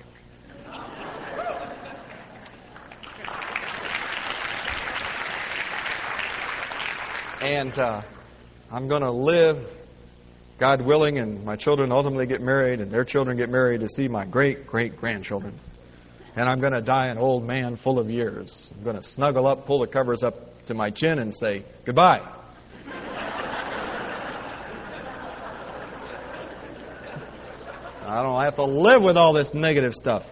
And uh, I'm going to live, God willing, and my children ultimately get married, and their children get married, to see my great-great-grandchildren. And I'm going to die an old man full of years. I'm going to snuggle up, pull the covers up to my chin, and say, goodbye. I don't have to live with all this negative stuff.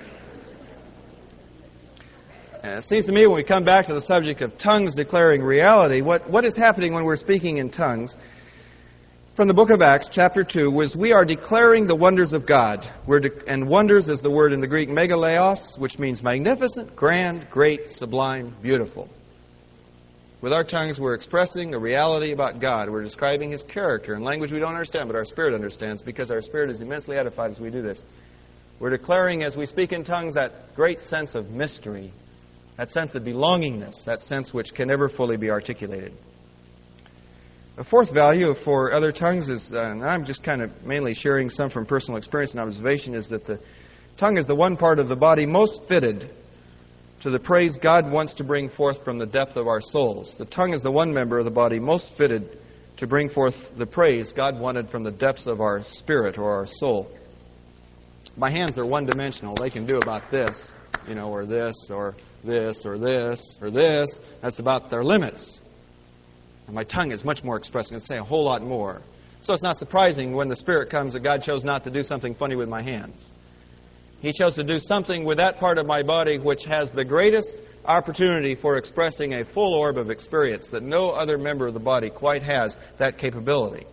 And it seems to me when we come back to the subject of tongues declaring reality, what, what is happening when we're speaking in tongues from the book of Acts, chapter two, was we are declaring the wonders of God. We're de- and wonders is the word in the Greek megaleos, which means magnificent, grand, great, sublime, beautiful. With our tongues, we're expressing a reality about God. We're describing His character in language we don't understand, but our spirit understands, because our spirit is immensely edified as we do this. We're declaring, as we speak in tongues, that great sense of mystery, that sense of belongingness, that sense which can never fully be articulated. A fourth value for other tongues is, uh, and I'm just kind of mainly sharing some from personal experience and observation, is that the tongue is the one part of the body most fitted to the praise God wants to bring forth from the depth of our souls. The tongue is the one member of the body most fitted to bring forth the praise God wanted from the depths of our spirit or our soul. My hands are one-dimensional. They can do about this. you know, or this, or this, or this, or this. That's about their limits. And my tongue is much more expressive. It's say a whole lot more. So it's not surprising when the Spirit comes that God chose not to do something funny with my hands. He chose to do something with that part of my body which has the greatest opportunity for expressing a full orb of experience that no other member of the body quite has that capability.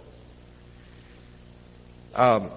Um,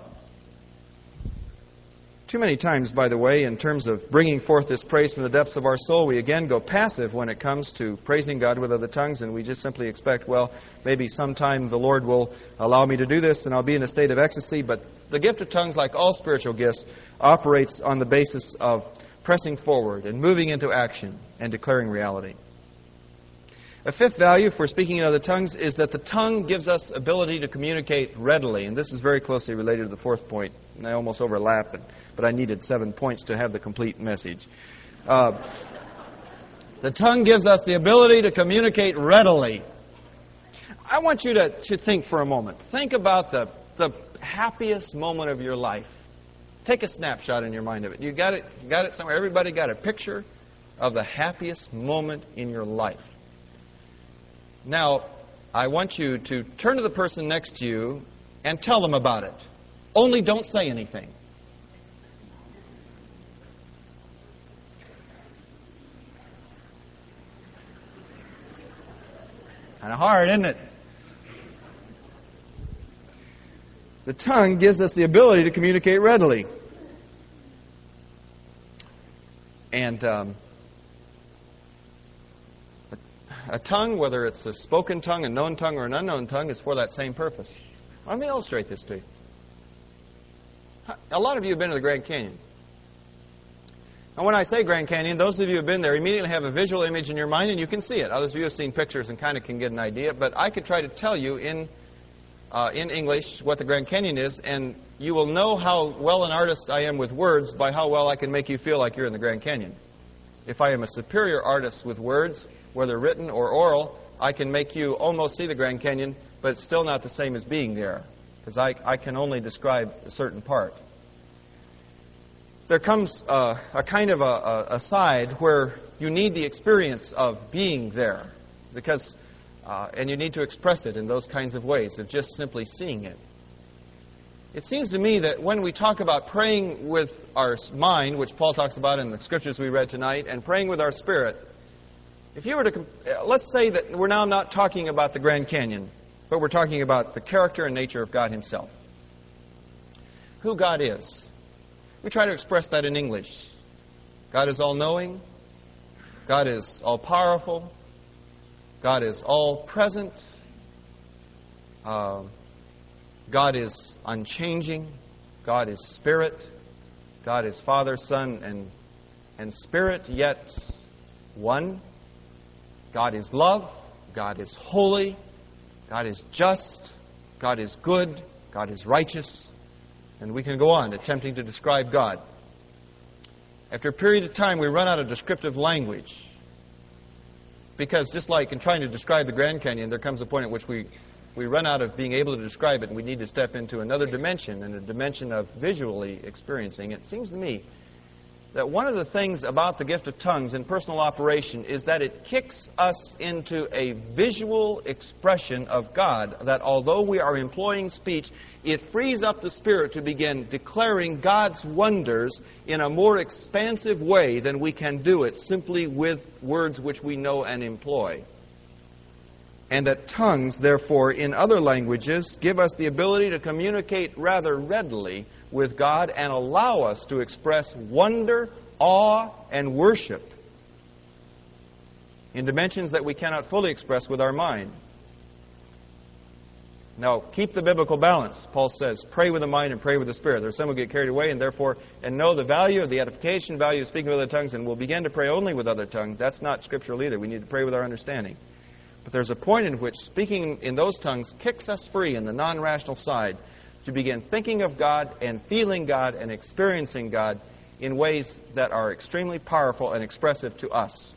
too many times, by the way, in terms of bringing forth this praise from the depths of our soul, we again go passive when it comes to praising God with other tongues, and we just simply expect, well, maybe sometime the Lord will allow me to do this and I'll be in a state of ecstasy. But the gift of tongues, like all spiritual gifts, operates on the basis of pressing forward and moving into action and declaring reality. A fifth value for speaking in other tongues is that the tongue gives us ability to communicate readily. And this is very closely related to the fourth point. And I almost overlap it, but I needed seven points to have the complete message. Uh, the tongue gives us the ability to communicate readily. I want you to, to think for a moment. Think about the, the happiest moment of your life. Take a snapshot in your mind of it. You got it, you got it somewhere. Everybody got a picture of the happiest moment in your life. Now, I want you to turn to the person next to you and tell them about it. Only don't say anything. Kind of hard, isn't it? The tongue gives us the ability to communicate readily. And um, a tongue, whether it's a spoken tongue, a known tongue, or an unknown tongue, is for that same purpose. Let me illustrate this to you. A lot of you have been to the Grand Canyon. And when I say Grand Canyon, those of you who have been there immediately have a visual image in your mind, and you can see it. Others of you have seen pictures and kind of can get an idea. But I could try to tell you in uh, in English what the Grand Canyon is, and you will know how well an artist I am with words by how well I can make you feel like you're in the Grand Canyon. If I am a superior artist with words, whether written or oral, I can make you almost see the Grand Canyon, but it's still not the same as being there, because I, I can only describe a certain part. There comes uh, a kind of a, a, a side where you need the experience of being there, because uh, and you need to express it in those kinds of ways, of just simply seeing it. It seems to me that when we talk about praying with our mind, which Paul talks about in the scriptures we read tonight, and praying with our spirit, if you were to, let's say that we're now not talking about the Grand Canyon, but we're talking about the character and nature of God Himself. Who God is. We try to express that in English. God is all-knowing. God is all-powerful. God is all-present. Uh, God is unchanging. God is Spirit. God is Father, Son, and, and Spirit, yet one. God is love. God is holy. God is just. God is good. God is righteous. And we can go on attempting to describe God. After a period of time, we run out of descriptive language. Because just like in trying to describe the Grand Canyon, there comes a point at which we, we run out of being able to describe it, and we need to step into another dimension, and a dimension of visually experiencing. It seems to me that one of the things about the gift of tongues in personal operation is that it kicks us into a visual expression of God, that although we are employing speech, it frees up the Spirit to begin declaring God's wonders in a more expansive way than we can do it simply with words which we know and employ. And that tongues, therefore, in other languages, give us the ability to communicate rather readily with God and allow us to express wonder, awe, and worship in dimensions that we cannot fully express with our mind. Now, keep the biblical balance. Paul says, pray with the mind and pray with the Spirit. There's some who get carried away and therefore, and know the value of the edification, value of speaking with other tongues, and will begin to pray only with other tongues. That's not scriptural either. We need to pray with our understanding. But there's a point in which speaking in those tongues kicks us free in the non-rational side to begin thinking of God and feeling God and experiencing God in ways that are extremely powerful and expressive to us.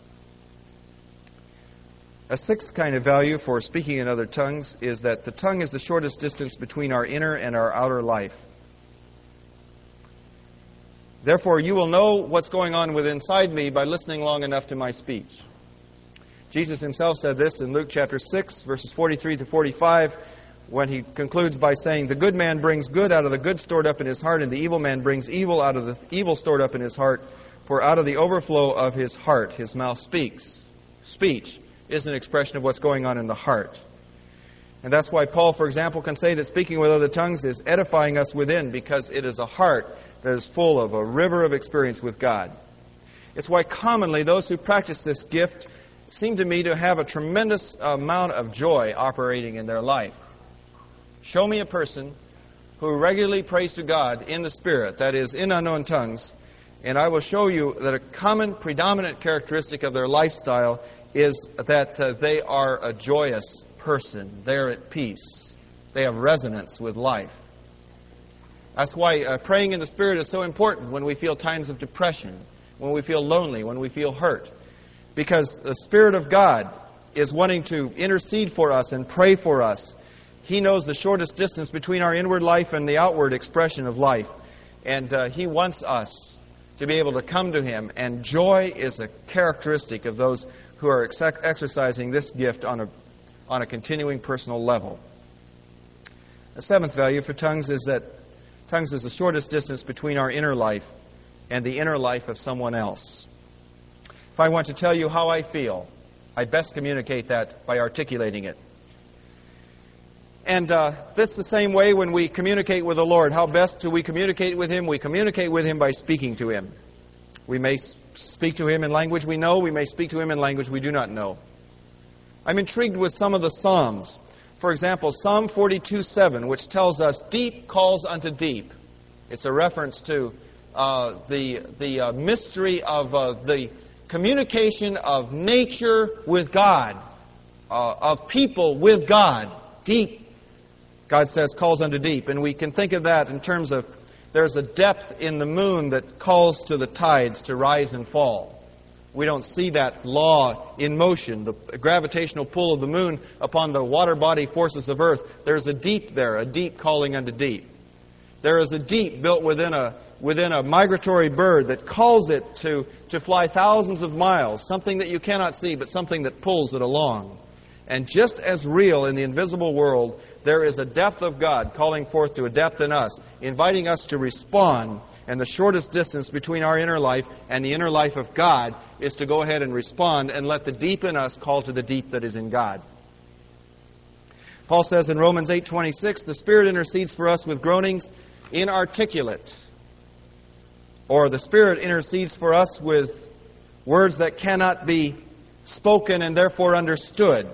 A sixth kind of value for speaking in other tongues is that the tongue is the shortest distance between our inner and our outer life. Therefore, you will know what's going on within inside me by listening long enough to my speech. Jesus himself said this in Luke chapter six, verses forty-three to forty-five, when he concludes by saying, "The good man brings good out of the good stored up in his heart, and the evil man brings evil out of the evil stored up in his heart. For out of the overflow of his heart, his mouth speaks." Speech is an expression of what's going on in the heart. And that's why Paul, for example, can say that speaking with other tongues is edifying us within, because it is a heart that is full of a river of experience with God. It's why commonly those who practice this gift seem to me to have a tremendous amount of joy operating in their life. Show me a person who regularly prays to God in the Spirit, that is, in unknown tongues, and I will show you that a common, predominant characteristic of their lifestyle is that uh, they are a joyous person. They're at peace. They have resonance with life. That's why uh, praying in the Spirit is so important when we feel times of depression, when we feel lonely, when we feel hurt. Because the Spirit of God is wanting to intercede for us and pray for us. He knows the shortest distance between our inward life and the outward expression of life. And uh, He wants us to be able to come to Him. And joy is a characteristic of those who are ex- exercising this gift on a, on a continuing personal level. The seventh value for tongues is that tongues is the shortest distance between our inner life and the inner life of someone else. If I want to tell you how I feel, I best communicate that by articulating it. And uh, this is the same way when we communicate with the Lord. How best do we communicate with Him? We communicate with Him by speaking to Him. We may speak to Him in language we know. We may speak to Him in language we do not know. I'm intrigued with some of the Psalms. For example, Psalm forty-two seven, which tells us, "Deep calls unto deep." It's a reference to uh, the, the uh, mystery of uh, the communication of nature with God, uh, of people with God. Deep, God says, calls unto deep. And we can think of that in terms of there's a depth in the moon that calls to the tides to rise and fall. We don't see that law in motion, the gravitational pull of the moon upon the water body forces of earth. There's a deep there, a deep calling unto deep. There is a deep built within a within a migratory bird that calls it to, to fly thousands of miles, something that you cannot see, but something that pulls it along. And just as real in the invisible world, there is a depth of God calling forth to a depth in us, inviting us to respond. And the shortest distance between our inner life and the inner life of God is to go ahead and respond and let the deep in us call to the deep that is in God. Paul says in Romans eight twenty-six, "The Spirit intercedes for us with groanings inarticulate." Or the Spirit intercedes for us with words that cannot be spoken and therefore understood.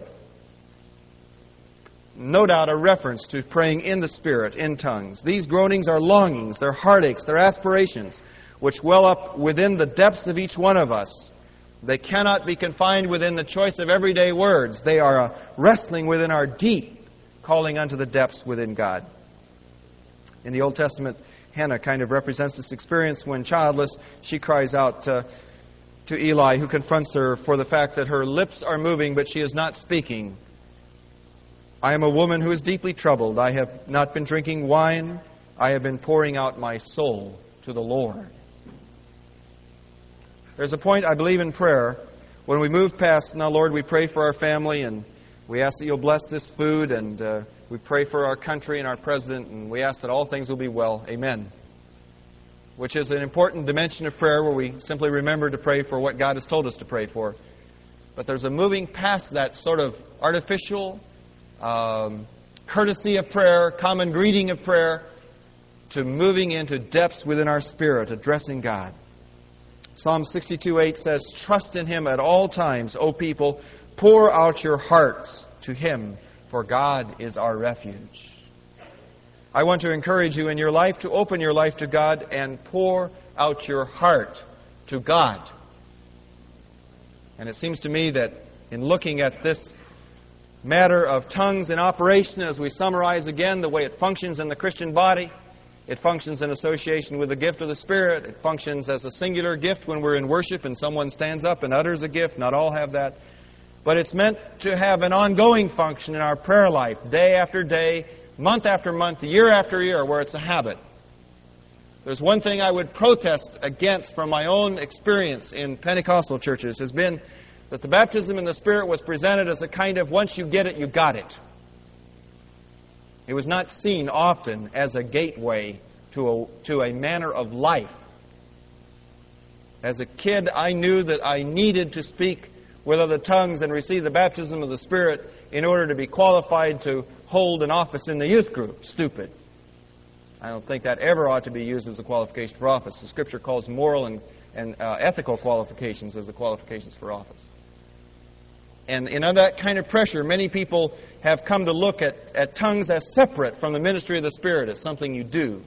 No doubt a reference to praying in the Spirit, in tongues. These groanings are longings, they're heartaches, they're aspirations, which well up within the depths of each one of us. They cannot be confined within the choice of everyday words. They are a wrestling within our deep, calling unto the depths within God. In the Old Testament, Hannah kind of represents this experience. When childless, she cries out uh, to Eli, who confronts her for the fact that her lips are moving, but she is not speaking. "I am a woman who is deeply troubled. I have not been drinking wine. I have been pouring out my soul to the Lord." There's a point, I believe, in prayer when we move past, "Now, Lord, we pray for our family, and we ask that you'll bless this food, and uh, we pray for our country and our president, and we ask that all things will be well. Amen." Which is an important dimension of prayer where we simply remember to pray for what God has told us to pray for. But there's a moving past that sort of artificial um, courtesy of prayer, common greeting of prayer, to moving into depths within our spirit, addressing God. Psalm sixty-two eight says, "Trust in Him at all times, O people. Pour out your hearts to Him, for God is our refuge." I want to encourage you in your life to open your life to God and pour out your heart to God. And it seems to me that in looking at this matter of tongues in operation, as we summarize again the way it functions in the Christian body, it functions in association with the gift of the Spirit. It functions as a singular gift when we're in worship and someone stands up and utters a gift. Not all have that. But it's meant to have an ongoing function in our prayer life, day after day, month after month, year after year, where it's a habit. There's one thing I would protest against from my own experience in Pentecostal churches has been that the baptism in the Spirit was presented as a kind of once you get it, you got it. It was not seen often as a gateway to a, to a manner of life. As a kid, I knew that I needed to speak with other tongues and receive the baptism of the Spirit in order to be qualified to hold an office in the youth group. Stupid. I don't think that ever ought to be used as a qualification for office. The Scripture calls moral and, and uh, ethical qualifications as the qualifications for office. And in that kind of pressure, many people have come to look at, at tongues as separate from the ministry of the Spirit, as something you do.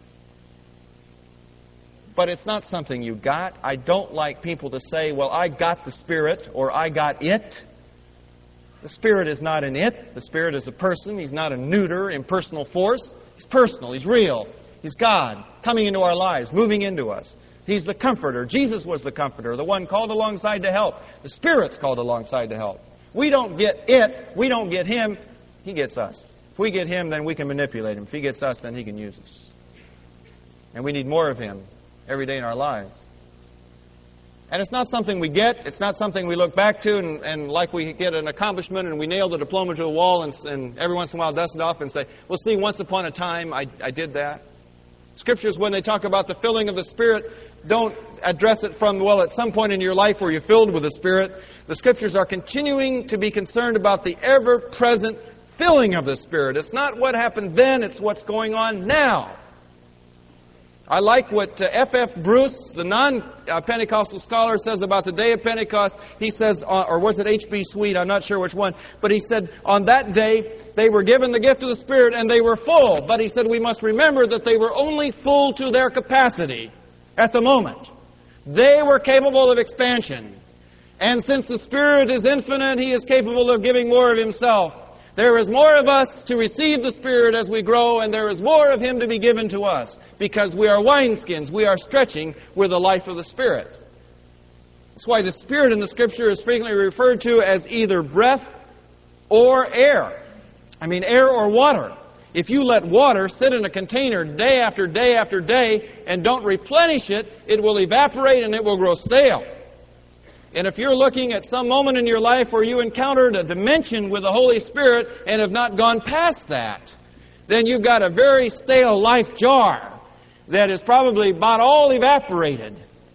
But it's not something you got. I don't like people to say, well, I got the Spirit, or I got it. The Spirit is not an it. The Spirit is a person. He's not a neuter, impersonal force. He's personal. He's real. He's God coming into our lives, moving into us. He's the Comforter. Jesus was the Comforter, the one called alongside to help. The Spirit's called alongside to help. We don't get it. We don't get Him. He gets us. If we get Him, then we can manipulate Him. If He gets us, then He can use us. And we need more of Him every day in our lives. And it's not something we get. It's not something we look back to and, and like we get an accomplishment and we nail the diploma to a wall and, and every once in a while dust it off and say, well, see, once upon a time I, I did that. Scriptures, when they talk about the filling of the Spirit, don't address it from, well, at some point in your life where you're filled with the Spirit. The Scriptures are continuing to be concerned about the ever-present filling of the Spirit. It's not what happened then, it's what's going on now. I like what uh, F F Bruce, the non-Pentecostal scholar, says about the day of Pentecost. He says, uh, or was it H B Sweet? I'm not sure which one. But he said, on that day, they were given the gift of the Spirit and they were full. But he said, we must remember that they were only full to their capacity at the moment. They were capable of expansion. And since the Spirit is infinite, He is capable of giving more of Himself. There is more of us to receive the Spirit as we grow, and there is more of Him to be given to us, because we are wineskins. We are stretching with the life of the Spirit. That's why the Spirit in the Scripture is frequently referred to as either breath or air. I mean, air or water. If you let water sit in a container day after day after day and don't replenish it, it will evaporate and it will grow stale. And if you're looking at some moment in your life where you encountered a dimension with the Holy Spirit and have not gone past that, then you've got a very stale life jar that is probably about all evaporated.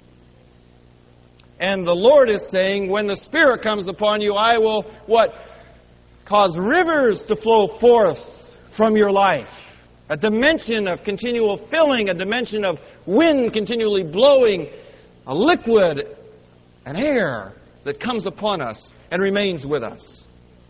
And the Lord is saying, when the Spirit comes upon you, I will, what? Cause rivers to flow forth from your life. A dimension of continual filling, a dimension of wind continually blowing, a liquid, an air that comes upon us and remains with us.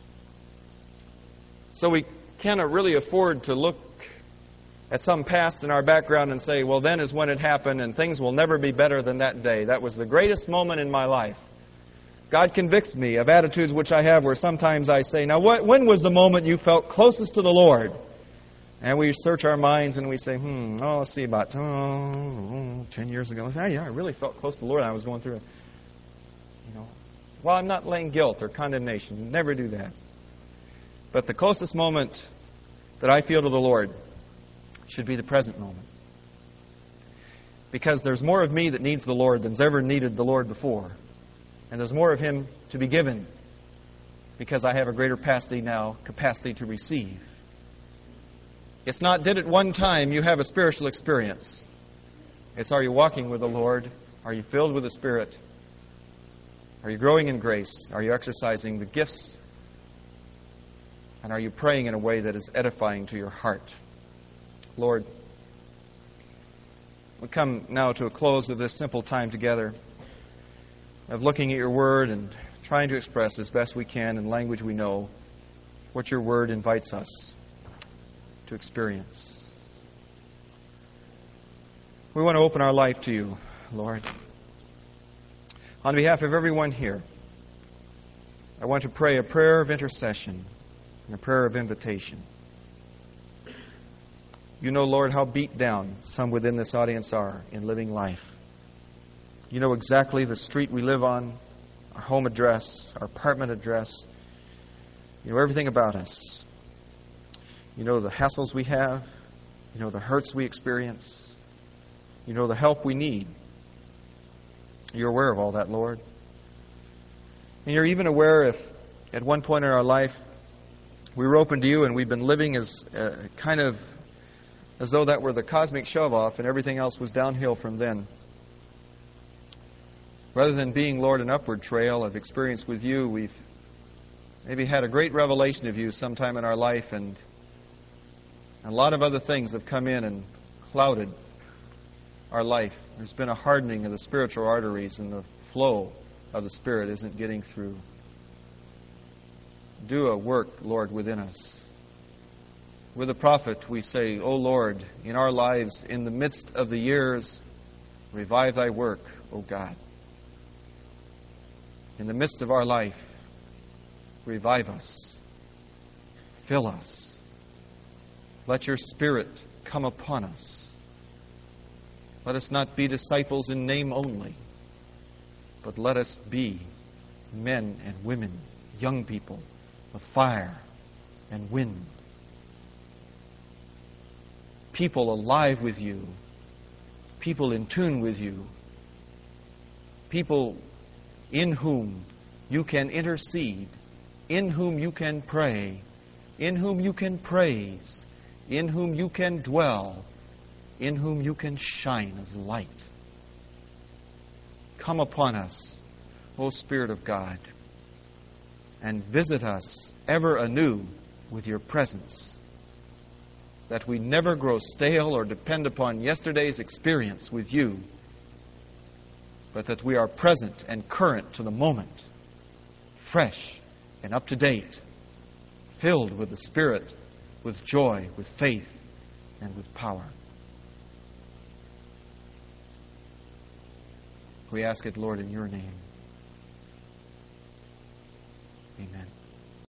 So we cannot really afford to look at some past in our background and say, well, then is when it happened and things will never be better than that day. That was the greatest moment in my life. God convicts me of attitudes which I have where sometimes I say, now what, when was the moment you felt closest to the Lord? And we search our minds and we say, hmm, oh, let's see, about oh, ten years ago. Say, oh, yeah, I really felt close to the Lord. I was going through it. You know, well, I'm not laying guilt or condemnation. Never do that. But the closest moment that I feel to the Lord should be the present moment. Because there's more of me that needs the Lord than's ever needed the Lord before. And there's more of Him to be given because I have a greater capacity now, capacity to receive. It's not did at one time you have a spiritual experience. It's are you walking with the Lord? Are you filled with the Spirit? Are you growing in grace? Are you exercising the gifts? And are you praying in a way that is edifying to your heart? Lord, we come now to a close of this simple time together of looking at your Word and trying to express as best we can in language we know what your Word invites us to experience. We want to open our life to you, Lord. On behalf of everyone here, I want to pray a prayer of intercession and a prayer of invitation. You know, Lord, how beat down some within this audience are in living life. You know exactly the street we live on, our home address, our apartment address. You know everything about us. You know the hassles we have. You know the hurts we experience. You know the help we need. You're aware of all that, Lord. And you're even aware if at one point in our life we were open to you and we've been living as uh, kind of as though that were the cosmic shove-off and everything else was downhill from then. Rather than being, Lord, an upward trail of experience with you, we've maybe had a great revelation of you sometime in our life, and a lot of other things have come in and clouded our life. There's been a hardening of the spiritual arteries, and the flow of the Spirit isn't getting through. Do a work, Lord, within us. With the prophet, we say, O Lord, in our lives, in the midst of the years, revive thy work, O God. In the midst of our life, revive us. Fill us. Let your Spirit come upon us. Let us not be disciples in name only, but let us be men and women, young people of fire and wind. People alive with you. People in tune with you. People in whom you can intercede, in whom you can pray, in whom you can praise, in whom you can dwell, in whom you can shine as light. Come upon us, O Spirit of God, and visit us ever anew with your presence, that we never grow stale or depend upon yesterday's experience with you, but that we are present and current to the moment, fresh and up to date, filled with the Spirit, with joy, with faith, and with power. We ask it, Lord, in your name.